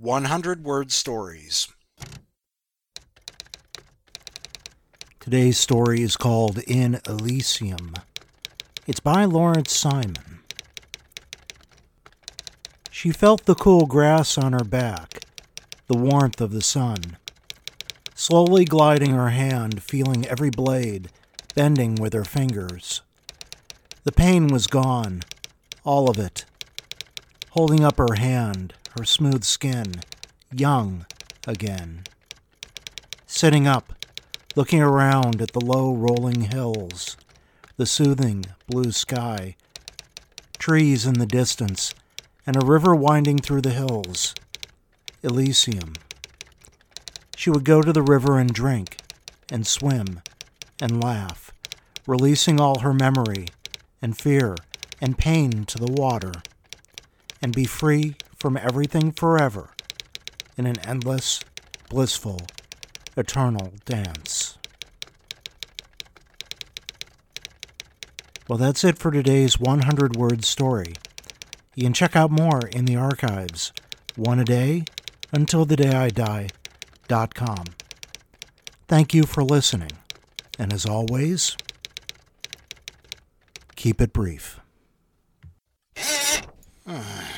100-word stories. Today's story is called In Elysium. It's by Lawrence Simon. She felt the cool grass on her back, the warmth of the sun, slowly gliding her hand, feeling every blade, bending with her fingers. The pain was gone, all of it. Holding up her hand, her smooth skin, young again. Sitting up, looking around at the low rolling hills, the soothing blue sky, trees in the distance, and a river winding through the hills. Elysium. She would go to the river and drink, and swim, and laugh, releasing all her memory, and fear, and pain to the water, and be free from everything forever in an endless, blissful, eternal dance. Well, that's it for today's 100-word story. You can check out more in the archives, one a day until the day I die.com. Thank you for listening, and as always, keep it brief.